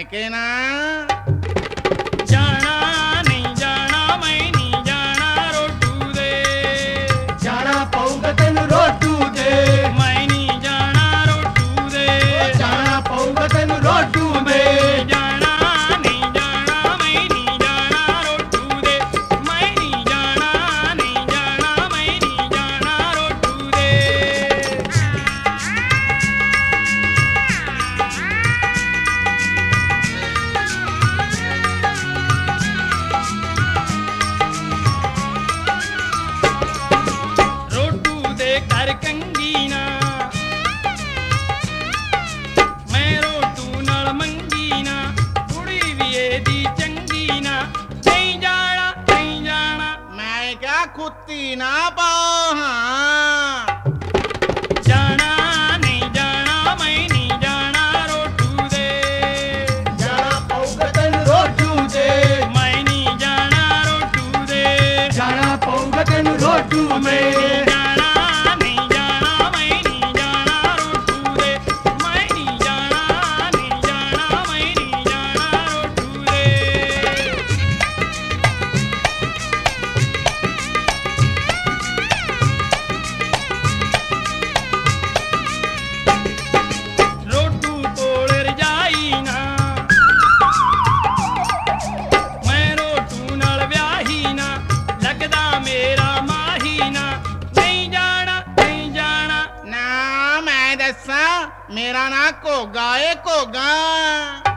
ਕੇ ਨਾ ਜਾਣਾ ਨਹੀਂ ਜਾਣਾ ਮੈਂ ਨਹੀਂ ਜਾਣਾ ਰੋਟੂ ਦੇ ਜਾਣਾ ਪਊਗਾ ਤੈਨੂੰ ਰੋਟੂ ਦੇ ਮੈਂ ਨਹੀਂ ਜਾਣਾ ਰੋਟੂ ਦੇ ਜਾਣਾ ਪਊਗਾ ਤੈਨੂੰ ਰੋਟੂ ਦੇ ਜਾਣਾ ਨਹੀਂ ਜਾਣਾ ਮੈਂ ਨਹੀਂ ਜਾਣਾ ਰੋਟੂ ਦੇ ਮੈਂ ਨਹੀਂ ਜਾਣਾ ਨਹੀਂ ਜਾਣਾ ਮੈਂ ਨਹੀਂ ਜਾਣਾ ਰੋਟੂ ਦੇ ਰੋਟੂ ਦੇ ਘਰ ਕੰਗੀ ਨਾ ਮੈਂ ਰੋਟੂ ਨਾਲ ਮੰਗੀ ਨਾ ਕੁੜੀ ਵੀ ਇਹਦੀ ਚੰਗੀ ਨਾ ਨਹੀਂ ਜਾਣਾ ਨਹੀਂ ਜਾਣਾ ਮੈਂ ਕਿਹਾ ਕੁੱਤੀ ਨਾ ਪਾਓ ਹਾਂ ਜਾਣਾ ਨਹੀਂ ਜਾਣਾ ਮੈਂ ਨਹੀਂ ਜਾਣਾ ਰੋਟੂ ਦੇ ਜਾਣਾ ਪਊਗਾ ਤੈਨੂੰ ਰੋਟੂ ਦੇ ਮੈਂ ਨਹੀਂ ਜਾਣਾ ਰੋਟੂ ਦੇ ਜਾਣਾ ਪਊਗਾ ਤੈਨੂੰ ਰੋਟੂ ਦੇ ਜਾਣਾ ਨਹੀਂ ਜਾਣਾ ਮੈਂ ਨਹੀਂ ਜਾਣਾ ਰੋਟੂ ਦੇ ਮੈਂ ਨਹੀਂ ਜਾਣਾ ਨਹੀਂ ਜਾਣਾ ਮੈਂ ਨਹੀਂ ਜਾਣਾ ਰੋਟੂ ਦੇ ਰੋਟੂ ਕੋਲ ਰਜਾਈ ਨਾ ਮੈਂ ਰੋਟੂ ਨਾਲ ਵਿਆਹੀ ਨਾ ਲੱਗਦਾ ਮੇਰਾ ਮਾਹੀ ਨਾ ਨਹੀਂ ਜਾਣਾ ਨਹੀਂ ਜਾਣਾ ਨਾ ਮੈਂ ਦੱਸਾਂ ਮੇਰਾ ਨਾਂ ਘੋਗਾ ਏ ਘੋਗਾ